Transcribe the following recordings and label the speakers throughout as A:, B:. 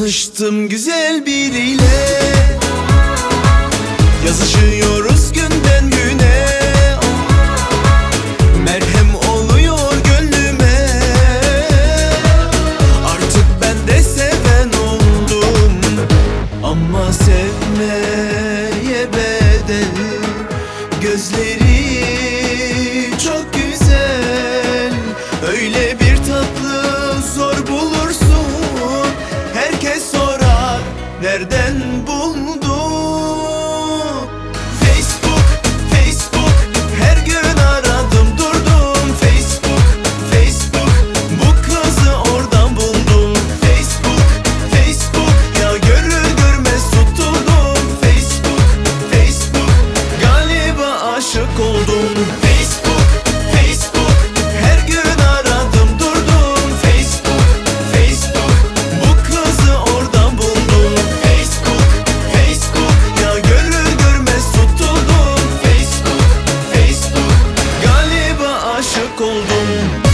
A: Tanıştım güzel biriyle, yazışıyoruz günden güne. Merhem oluyor gönlüme, artık ben de seven oldum. Ama sevmeye bedel, gözleri çok güzel. Öyle bir tatlı zor bulursun, herkes sorar nereden buldun? Facebook, Facebook, her gün aradım durdum. Facebook, Facebook, bu kızı oradan buldum. Facebook, Facebook, ya görür görmez tutuldum. Facebook, Facebook, galiba aşık oldum. Facebook, Facebook, her gün aradım durdum. Facebook, Facebook, bu kızı oradan buldum. Facebook, Facebook, ya görür görmez tutuldum. Facebook, Facebook, galiba aşık oldum.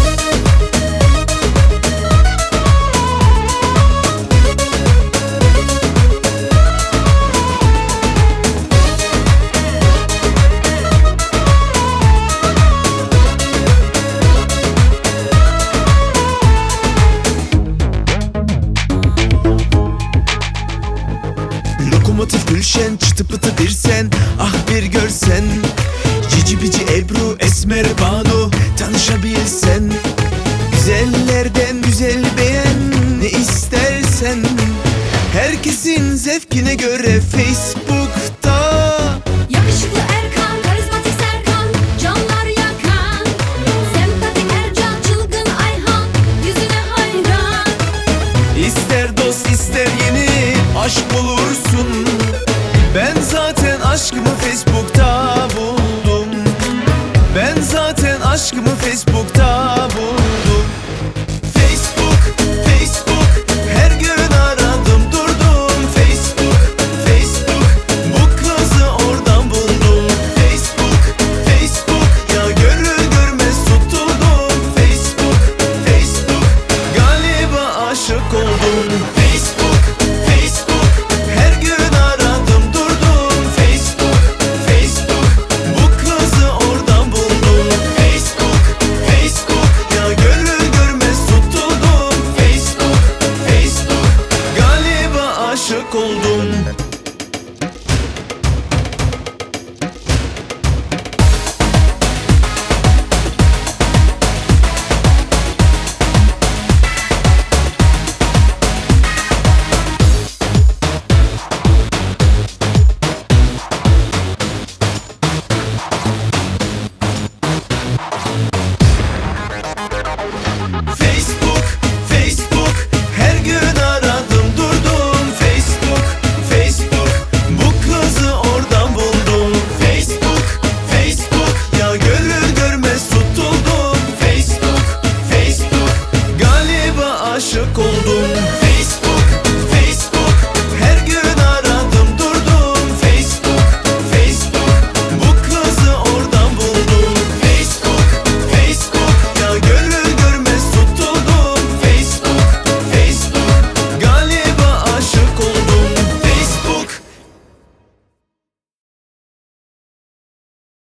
A: Lokomotif Gülşen, çıtı pıtı bir sen, ah bir görsen. Cici bici Ebru, Esmer Banu, tanışabilsen. Güzellerden güzel beğen, ne istersen. Herkesin zevkine göre Facebook'ta.
B: Yakışıklı Erkan, karizmatik Serkan, canlar yakan. Sempatik Ercan, çılgın Ayhan, yüzüne hayran.
A: İster dost ister yeni aşk bulursun. Ben zaten aşkımı Facebook'ta buldum. Ben zaten aşkımı Facebook'ta buldum. Facebook, Facebook, her gün aradım durdum. Facebook, Facebook, bu kızı oradan buldum. Facebook, Facebook, ya görür görmez tutuldum. Facebook, Facebook, galiba aşık oldum. Facebook, Facebook, her gün aradım durdum. Facebook, Facebook, bu kızı oradan buldum. Facebook, Facebook, ya görür görmez tutuldum. Facebook, Facebook, galiba aşık oldum.